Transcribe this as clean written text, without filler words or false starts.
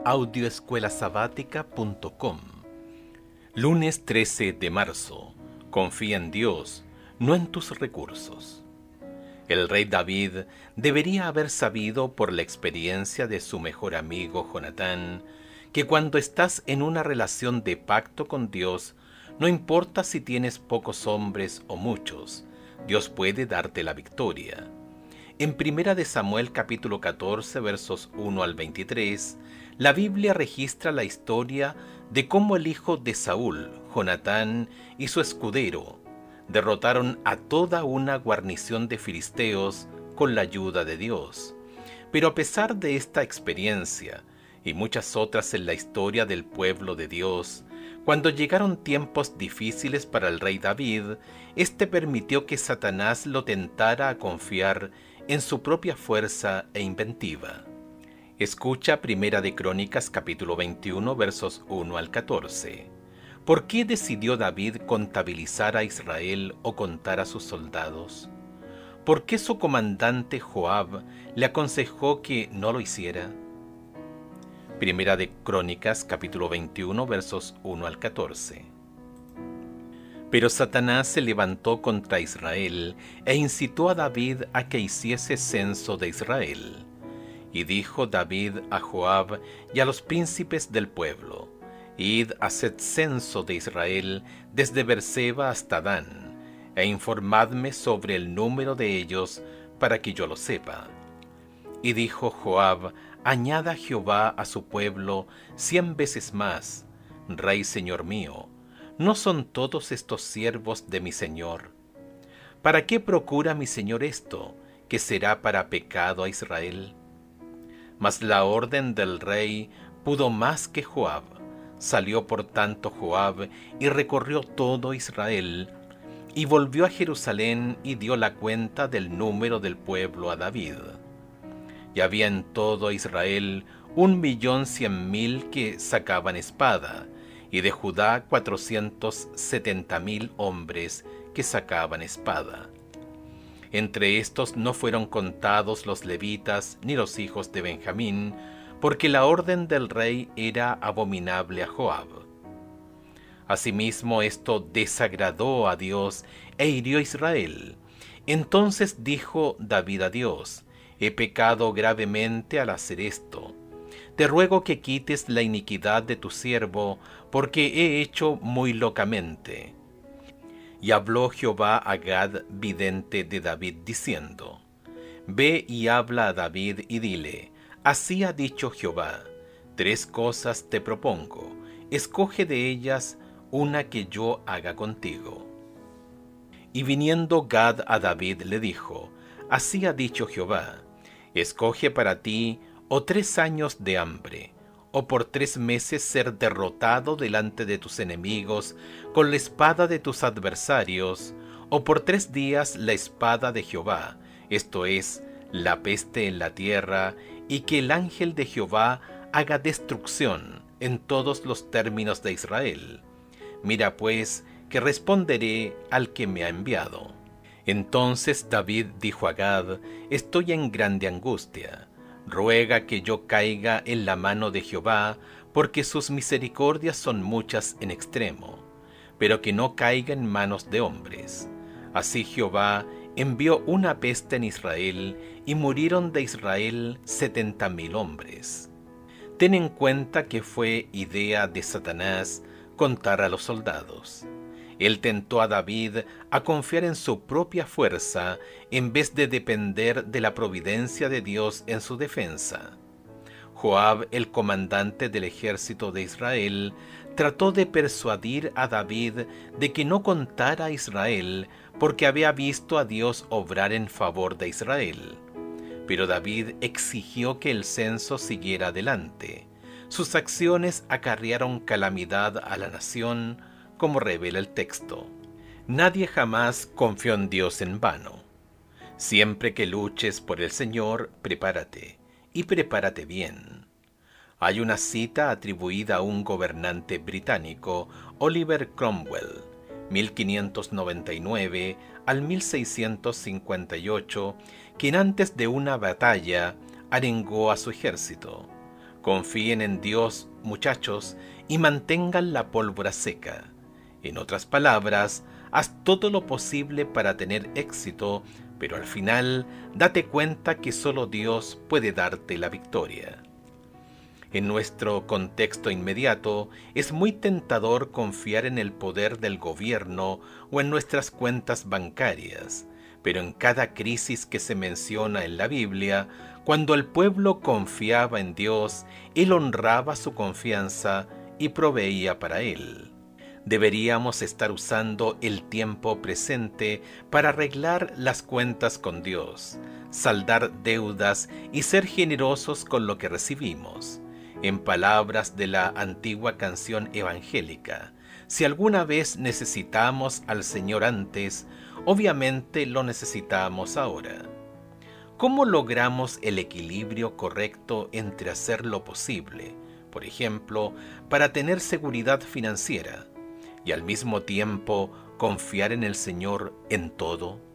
audioescuelasabática.com. Lunes 13 de marzo. Confía en Dios, no en tus recursos. El rey David debería haber sabido por la experiencia de su mejor amigo Jonatán que cuando estás en una relación de pacto con Dios, no importa si tienes pocos hombres o muchos, Dios puede darte la victoria. En 1 de Samuel capítulo 14 versos 1 al 23, la Biblia registra la historia de cómo el hijo de Saúl, Jonatán, y su escudero derrotaron a toda una guarnición de filisteos con la ayuda de Dios. Pero a pesar de esta experiencia y muchas otras en la historia del pueblo de Dios, cuando llegaron tiempos difíciles para el rey David, éste permitió que Satanás lo tentara a confiar en su propia fuerza e inventiva. Escucha 1 de Crónicas capítulo 21 versos 1 al 14. ¿Por qué decidió David contabilizar a Israel o contar a sus soldados? ¿Por qué su comandante Joab le aconsejó que no lo hiciera? 1 de Crónicas capítulo 21 versos 1 al 14. Pero Satanás se levantó contra Israel e incitó a David a que hiciese censo de Israel. Y dijo David a Joab y a los príncipes del pueblo: Id, haced censo de Israel desde Berseba hasta Dan, e informadme sobre el número de ellos para que yo lo sepa. Y dijo Joab: Añada Jehová a su pueblo 100 veces más, Rey Señor mío. ¿No son todos estos siervos de mi Señor? ¿Para qué procura mi Señor esto, que será para pecado a Israel? Mas la orden del rey pudo más que Joab. Salió por tanto Joab y recorrió todo Israel, y volvió a Jerusalén y dio la cuenta del número del pueblo a David. Y había en todo Israel 1.100.000 que sacaban espada, y de Judá 470.000 hombres que sacaban espada. Entre estos no fueron contados los levitas ni los hijos de Benjamín, porque la orden del rey era abominable a Joab. Asimismo esto desagradó a Dios e hirió a Israel. Entonces dijo David a Dios: He pecado gravemente al hacer esto. Te ruego que quites la iniquidad de tu siervo, porque he hecho muy locamente. Y habló Jehová a Gad, vidente de David, diciendo: Ve y habla a David y dile: Así ha dicho Jehová, 3 cosas te propongo, escoge de ellas una que yo haga contigo. Y viniendo Gad a David le dijo: Así ha dicho Jehová, escoge para ti o 3 años de hambre, o por 3 meses ser derrotado delante de tus enemigos con la espada de tus adversarios, o por 3 días la espada de Jehová, esto es, la peste en la tierra, y que el ángel de Jehová haga destrucción en todos los términos de Israel. Mira pues, que responderé al que me ha enviado. Entonces David dijo a Gad: Estoy en grande angustia. Ruega que yo caiga en la mano de Jehová, porque sus misericordias son muchas en extremo, pero que no caiga en manos de hombres. Así Jehová envió una peste en Israel, y murieron de Israel 70.000 hombres. Ten en cuenta que fue idea de Satanás contar a los soldados. Él tentó a David a confiar en su propia fuerza en vez de depender de la providencia de Dios en su defensa. Joab, el comandante del ejército de Israel, trató de persuadir a David de que no contara a Israel porque había visto a Dios obrar en favor de Israel. Pero David exigió que el censo siguiera adelante. Sus acciones acarrearon calamidad a la nación, como revela el texto. Nadie jamás confió en Dios en vano. Siempre que luches por el Señor, prepárate, y prepárate bien. Hay una cita atribuida a un gobernante británico, Oliver Cromwell, 1599 al 1658, quien antes de una batalla arengó a su ejército: Confíen en Dios, muchachos, y mantengan la pólvora seca. En otras palabras, haz todo lo posible para tener éxito, pero al final date cuenta que solo Dios puede darte la victoria. En nuestro contexto inmediato, es muy tentador confiar en el poder del gobierno o en nuestras cuentas bancarias, pero en cada crisis que se menciona en la Biblia, cuando el pueblo confiaba en Dios, Él honraba su confianza y proveía para él. Deberíamos estar usando el tiempo presente para arreglar las cuentas con Dios, saldar deudas y ser generosos con lo que recibimos. En palabras de la antigua canción evangélica, si alguna vez necesitamos al Señor antes, obviamente lo necesitamos ahora. ¿Cómo logramos el equilibrio correcto entre hacer lo posible, por ejemplo, para tener seguridad financiera, y al mismo tiempo confiar en el Señor en todo?